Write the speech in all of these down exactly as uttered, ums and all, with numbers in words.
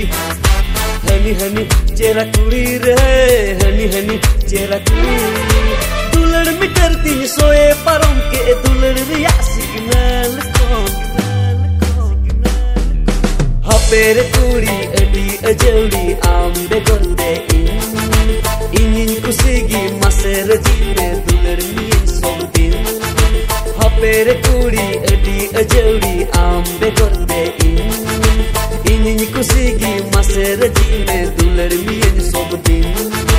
हनी हनी चेहरा कुड़ी रे हनी हनी चेहरा कुड़ी दुलड़ मिटर तीन सोए परम के दुलड़ रिया सिग्नल कौन हपेर कुड़ी अडी अजौड़ी आंबे गोंदे इन कुसिगी मसेर जीवे दुलड़ मिये सब दिन हपेर कुड़ी अडी अजौड़ी आंबे गोंदे इन कुसिगी मसेर जीवे दुलड़ मिये सब दिन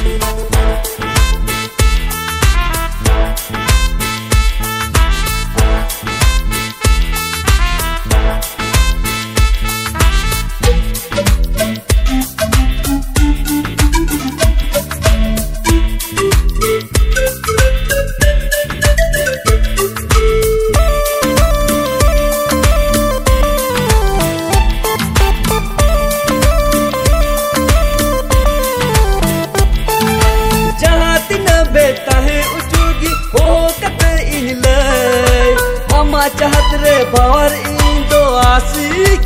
चाहत रे बावर इंदो आशिक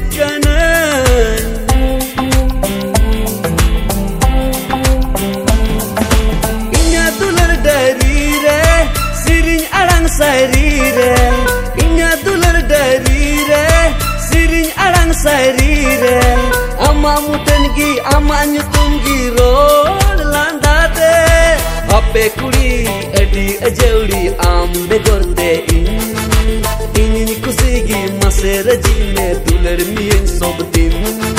इन्या दुलर डरी रे सिरिंग अड़ंग सारी रे इन्या दुलर डरी रे सिरिंग अड़ंग सारी रे अमा मुटनगी अमा नुतुंगी रोड लांदा दे अपे कुड़ी अडी अजौड़ी आंबे गोंदे इन कुसिगी मसेर जीने दुलड़ मिये सब दिन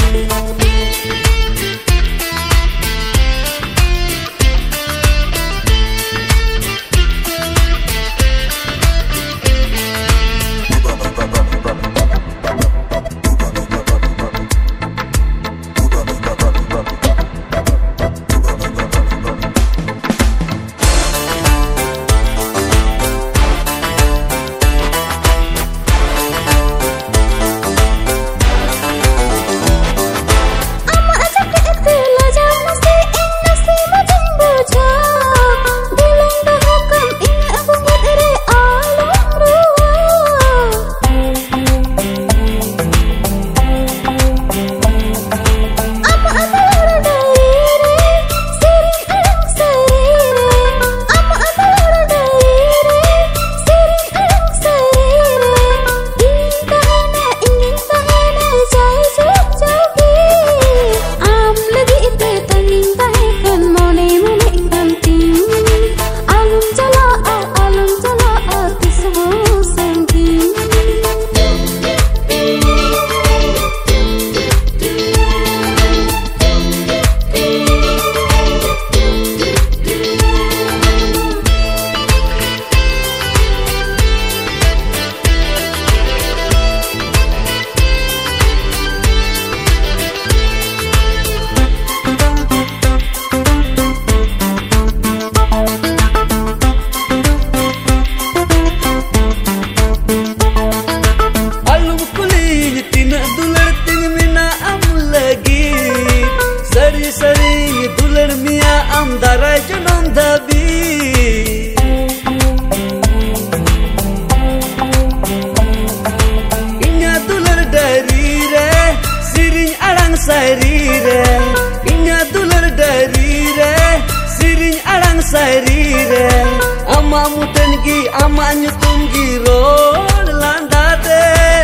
सारी रे इन्या दुलर डरी रे सिरिंग अड़ंग सारी रे अमा मुटनगी अमा नुतुंगी रोड लांदा दे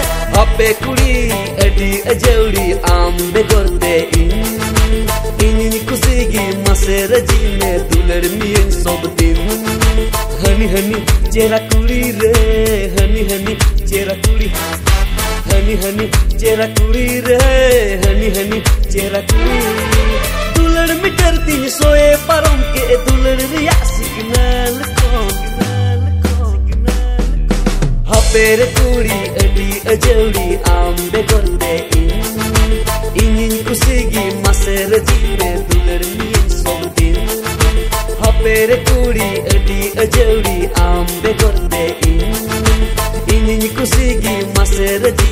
अपे कुड़ी अडी अजौड़ी आंबे गोंदे इन कुसिगी मसेर जीने दुलड़ मिये सब दिन हनी हनी चेहरा कुड़ी रे हनी हनी चेहरा कुड़ी हनी हनी चेहरा कुड़ी रे हनी हनी चेहरा कुड़ी दुलड़ मिटर तीन सोए परम के दुलड़ रिया सिग्नल कौन हपेर कुड़ी अडी अजौड़ी आंबे गोंदे इन कुसिगी मसेर जीवे दुलड़ मिये सब दिन हपेर कुड़ी अडी अजौड़ी आंबे गोंदे इन कुसिगी मसेर